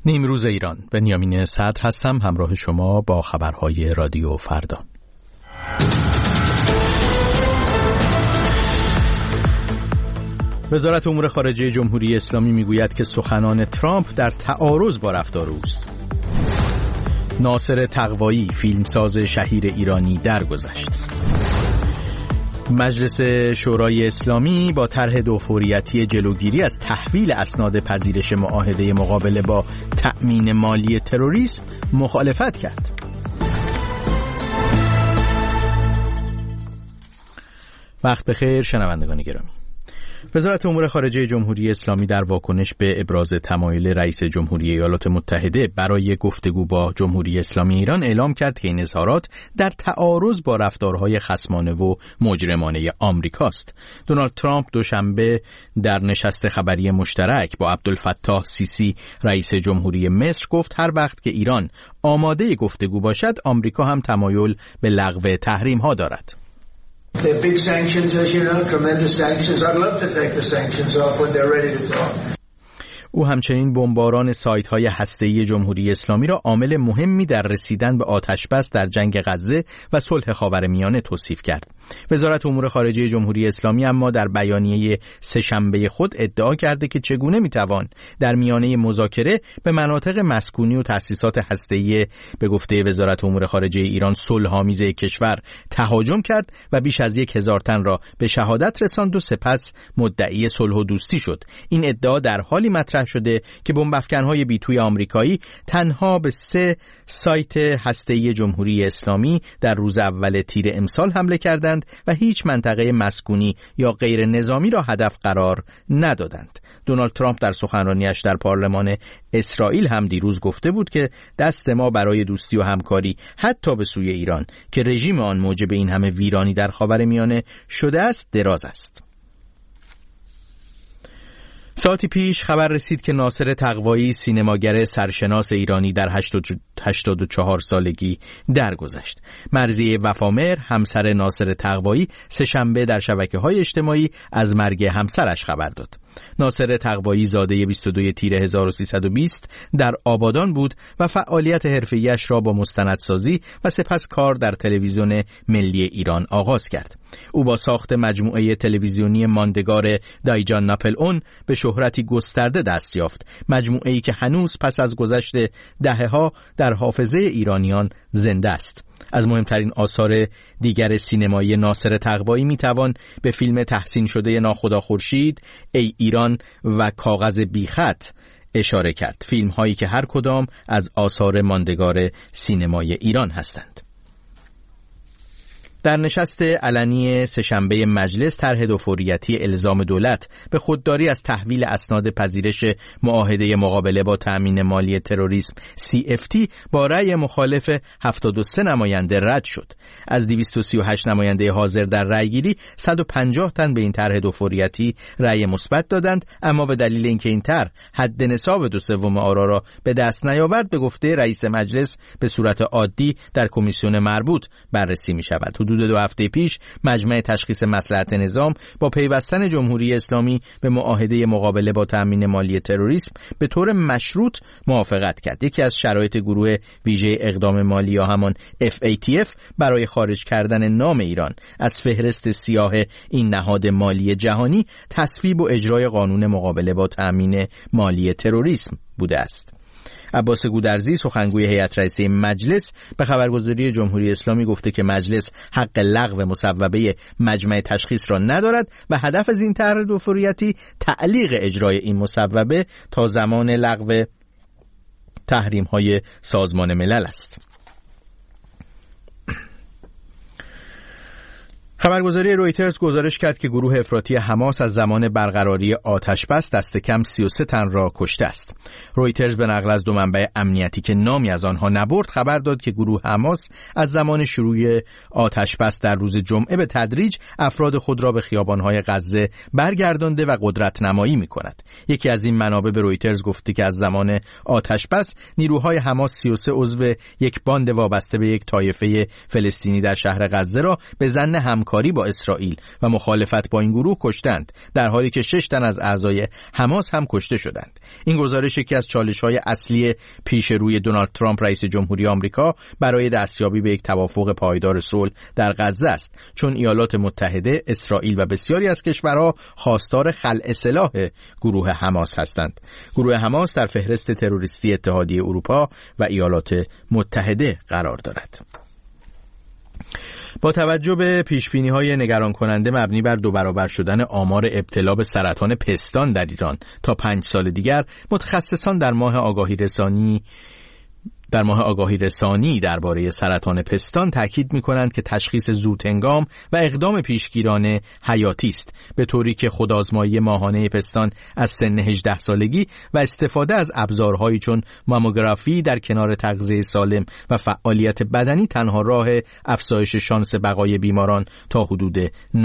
نیمروز ایران، بنیامین صدر هستم، همراه شما با خبرهای رادیو فردا. وزارت امور خارجه جمهوری اسلامی میگوید که سخنان ترامپ در تعارض با رفتار اوست. ناصر تقوایی، فیلمساز شهیر ایرانی، درگذشت. مجلس شورای اسلامی با طرح دوفوریتی جلوگیری از تحویل اسناد پذیرش معاهده مقابله با تأمین مالی تروریسم مخالفت کرد. وقت بخیر شنوندگان گرامی. وزارت امور خارجه جمهوری اسلامی در واکنش به ابراز تمایل رئیس جمهوری ایالات متحده برای گفتگو با جمهوری اسلامی ایران اعلام کرد که این اظهارات در تعارض با رفتارهای خصمانه و مجرمانه آمریکاست. دونالد ترامپ دوشنبه در نشست خبری مشترک با عبدالفتاح سیسی رئیس جمهوری مصر گفت هر وقت که ایران آماده گفتگو باشد، آمریکا هم تمایل به لغو تحریم‌ها دارد. They're big sanctions, as you know, tremendous sanctions. I'd love to take the sanctions off when they're ready to talk. او همچنین بمباران سایت‌های هسته‌ای جمهوری اسلامی را عامل مهمی در رسیدن به آتش‌بس در جنگ غزه و صلح خاورمیانه توصیف کرد. وزارت امور خارجه جمهوری اسلامی اما در بیانیه سه‌شنبه خود ادعا کرده که چگونه میتوان در میانه مذاکره به مناطق مسکونی و تأسیسات هسته‌ای به گفته وزارت امور خارجه ایران صلح‌آمیز کشور تهاجم کرد و بیش از 1000 تن را به شهادت رساند و سپس مدعی صلح و دوستی شد. این ادعا در حالی مطرح شده که بمب‌افکن‌های بیتوی آمریکایی تنها به 3 سایت هسته‌ای جمهوری اسلامی در روز اول تیر امسال حمله کردند و هیچ منطقه مسکونی یا غیر نظامی را هدف قرار ندادند. دونالد ترامپ در سخنرانیش در پارلمان اسرائیل هم دیروز گفته بود که دست ما برای دوستی و همکاری حتی به سوی ایران که رژیم آن موجب این همه ویرانی در خاورمیانه شده است دراز است. ساعتی پیش خبر رسید که ناصر تقوایی، سینماگر سرشناس ایرانی در 84 سالگی درگذشت. مرضیه وفامهر، همسر ناصر تقوایی، سه‌شنبه در شبکه‌های اجتماعی از مرگ همسرش خبر داد. ناصر تقوایی زاده 22 تیر 1320 در آبادان بود و فعالیت حرفه‌ایش را با مستندسازی و سپس کار در تلویزیون ملی ایران آغاز کرد. او با ساخت مجموعه تلویزیونی ماندگار دایجان ناپل اون به شهرتی گسترده دست یافت، مجموعه‌ای که هنوز پس از گذشت دهه‌ها در حافظه ایرانیان زنده است. از مهمترین آثار دیگر سینمایی ناصر تقوایی میتوان به فیلم تحسین شده ناخدا خورشید، ای ایران و کاغذ بیخط اشاره کرد، فیلم هایی که هر کدام از آثار ماندگار سینمای ایران هستند. در نشست علنی سه‌شنبه مجلس، طرح دوفوریتی الزام دولت به خودداری از تحویل اسناد پذیرش معاهده مقابله با تأمین مالی تروریسم CFT با رأی مخالف 73 نماینده رد شد. از 238 نماینده حاضر در رأیگیری 150 تن به این طرح دوفوریتی رأی مثبت دادند، اما به دلیل اینکه این طرح حد نصاب 2/3 آرا را به دست نیاورد، به گفته رئیس مجلس به صورت عادی در کمیسیون مربوط بررسی می شود. حدود 2 هفته پیش مجمع تشخیص مصلحت نظام با پیوستن جمهوری اسلامی به معاهده مقابله با تأمین مالی تروریسم به طور مشروط موافقت کرد. یکی از شرایط گروه ویژه اقدام مالی یا همان FATF برای خارج کردن نام ایران از فهرست سیاه این نهاد مالی جهانی تصویب و اجرای قانون مقابله با تأمین مالی تروریسم بوده است. عباس گودرزی، سخنگوی هیئت رئیسه مجلس، به خبرگزاری جمهوری اسلامی گفته که مجلس حق لغو مصوبه مجمع تشخیص را ندارد و هدف از این طرح دوفوریتی تعلیق اجرای این مصوبه تا زمان لغو تحریم‌های سازمان ملل است. خبرگزاری رویترز گزارش کرد که گروه افراطی حماس از زمان برقراری آتش‌بس دست کم 33 تن را کشته است. رویترز به نقل از 2 منبع امنیتی که نامی از آنها نبرد خبر داد که گروه حماس از زمان شروع آتش‌بس در روز جمعه به تدریج افراد خود را به خیابان‌های غزه برگردانده و قدرت نمایی می‌کند. یکی از این منابع به رویترز گفته که از زمان آتش‌بس نیروهای حماس 33 عضو یک باند وابسته به یک طایفه فلسطینی در شهر غزه را به ظن همکاری همکاری با اسرائیل و مخالفت با این گروه کشتند، در حالی که 6 تن از اعضای حماس هم کشته شدند. این گزارش یکی از چالش‌های اصلی پیش روی دونالد ترامپ رئیس جمهوری آمریکا برای دستیابی به یک توافق پایدار صلح در غزه است، چون ایالات متحده، اسرائیل و بسیاری از کشورها خواستار خلع سلاح گروه حماس هستند. گروه حماس در فهرست تروریستی اتحادیه اروپا و ایالات متحده قرار دارد. با توجه به پیشبینی‌های نگران کننده مبنی بر 2 برابر شدن آمار ابتلا به سرطان پستان در ایران تا 5 سال دیگر، متخصصان در ماه آگاهی رسانی درباره سرطان پستان تاکید می‌کنند که تشخیص زودهنگام و اقدام پیشگیرانه حیاتی است، به طوری که خودآزمایی ماهانه پستان از سن 18 سالگی و استفاده از ابزارهایی چون ماموگرافی در کنار تغذیه سالم و فعالیت بدنی تنها راه افزایش شانس بقای بیماران تا حدود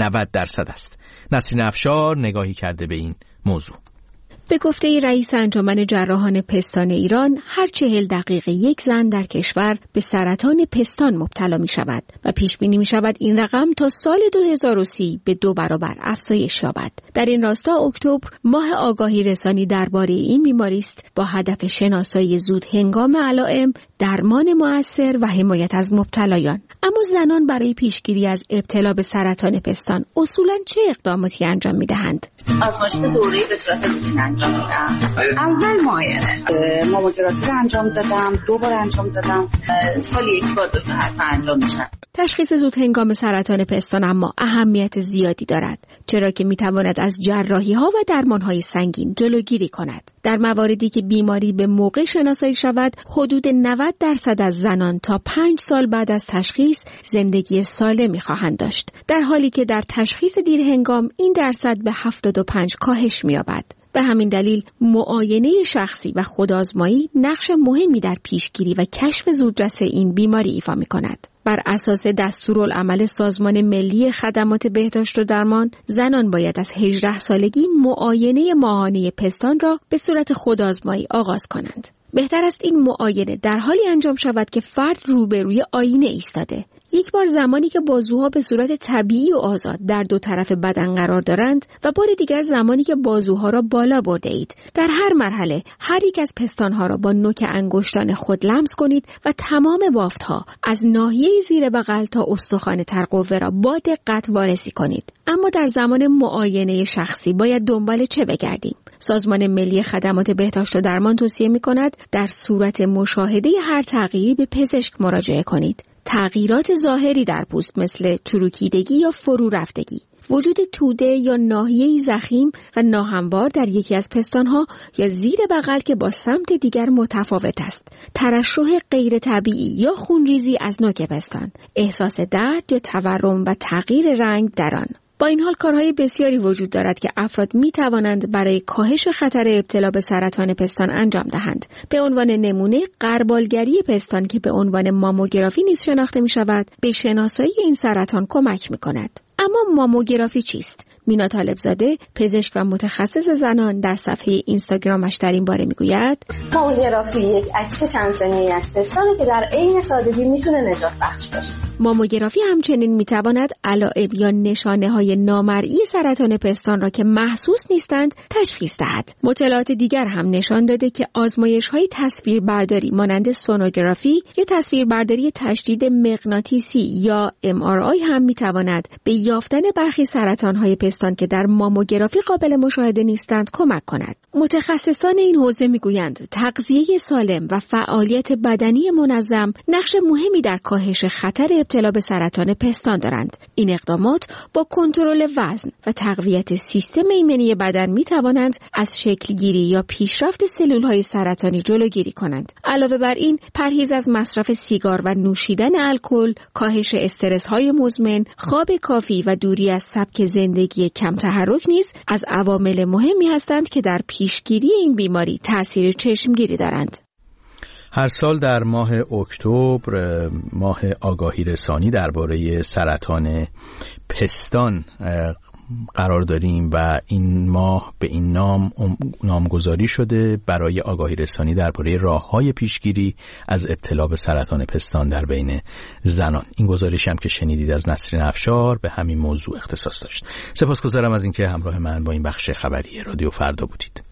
90% است. نسرین افشار نگاهی کرده به این موضوع. به گفته رئیس انجمن جراحان پستان ایران، هر 40 دقیقه یک زن در کشور به سرطان پستان مبتلا می شود و پیش بینی می شود این رقم تا سال 2030 به 2 برابر افزایش یابد. در این راستا اکتبر ماه آگاهی رسانی درباره این بیماری است با هدف شناسایی زود هنگام علائم، درمان مؤثر و حمایت از مبتلایان. اما زنان برای پیشگیری از ابتلا به سرطان پستان اصولاً چه اقداماتی انجام می دهند؟ آزمایش دوره‌ای به صورت روتین انجام میدم. اول معاینه ماموگرافی انجام دادم، 2 بار انجام دادم، سالی 1 بار دو حتما انجام میشه. تشخیص زود هنگام سرطان پستان اما اهمیت زیادی دارد، چرا که میتواند از جراحی‌ها و درمان‌های سنگین جلوگیری کند. در مواردی که بیماری به موقع شناسایی شود، حدود 90% از زنان تا 5 سال بعد از تشخیص زندگی سالمی خواهند داشت، در حالی که در تشخیص دیرهنگام این درصد به 75 کاهش می‌یابد. به همین دلیل معاینه شخصی و خودآزمایی نقش مهمی در پیشگیری و کشف زودرس این بیماری ایفا می‌کند. بر اساس دستورالعمل سازمان ملی خدمات بهداشت و درمان، زنان باید از 18 سالگی معاینه ماهانه پستان را به صورت خودآزمایی آغاز کنند. بهتر است این معاینه در حالی انجام شود که فرد روبروی آینه ایستاده. یک بار زمانی که بازوها به صورت طبیعی و آزاد در 2 طرف بدن قرار دارند و بار دیگر زمانی که بازوها را بالا برده اید. در هر مرحله هر یک از پستانها را با نوک انگشتان خود لمس کنید و تمام بافتها از ناحیه زیر بغل تا استخوان ترقوه را با دقت وارسی کنید. اما در زمان معاینه شخصی باید دنبال چه بگردیم؟ سازمان ملی خدمات بهداشت و درمان توصیه می‌کند در صورت مشاهده هر تغییری به پزشک مراجعه کنید. تغییرات ظاهری در پوست مثل چروکیدگی یا فرو رفتگی، وجود توده یا ناحیه‌ای ضخیم و ناهموار در یکی از پستانها یا زیر بغل که با سمت دیگر متفاوت است، ترشح غیر طبیعی یا خونریزی از نوک پستان، احساس درد یا تورم و تغییر رنگ در آن. با این حال کارهای بسیاری وجود دارد که افراد می توانند برای کاهش خطر ابتلا به سرطان پستان انجام دهند. به عنوان نمونه غربالگری پستان که به عنوان ماموگرافی نیز شناخته می شود، به شناسایی این سرطان کمک می کند. اما ماموگرافی چیست؟ مینا طالبزاده، پزشک و متخصص زنان، در صفحه اینستاگرامش در این باره میگوید: ماموگرافی یک عکس چند ثانیه‌ای از پستانه که در عین سادگی میتونه نجات بخش باشه. ماموگرافی همچنین میتواند علائم یا نشانه‌های نامرئی سرطان پستان را که محسوس نیستند تشخیص دهد. مطالعات دیگر هم نشان داده که آزمایش‌های تصویربرداری مانند سونوگرافی یا تصویربرداری تشدید مغناطیسی یا MRI هم میتواند به یافتن برخی سرطان‌های پستان که در ماموگرافی قابل مشاهده نیستند کمک کند. متخصصان این حوزه میگویند تغذیه سالم و فعالیت بدنی منظم نقش مهمی در کاهش خطر ابتلا به سرطان پستان دارند. این اقدامات با کنترل وزن و تقویت سیستم ایمنی بدن می توانند از شکلگیری یا پیشرفت سلولهای سرطانی جلوگیری کنند. علاوه بر این، پرهیز از مصرف سیگار و نوشیدن الکل، کاهش استرس‌های مزمن، خواب کافی و دوری از سبک زندگی کم تحرک نیز از عوامل مهمی هستند که در پیشگیری این بیماری تأثیر چشمگیری دارند. هر سال در ماه اکتبر، ماه آگاهی رسانی درباره سرطان پستان قرار داریم و این ماه به این نامگذاری شده برای آگاهی رسانی درباره راه‌های پیشگیری از ابتلا به سرطان پستان در بین زنان. این گزارشی هم که شنیدید از نسرین افشار به همین موضوع اختصاص داشت. سپاسگزارم از اینکه همراه من با این بخش خبری رادیو فردا بودید.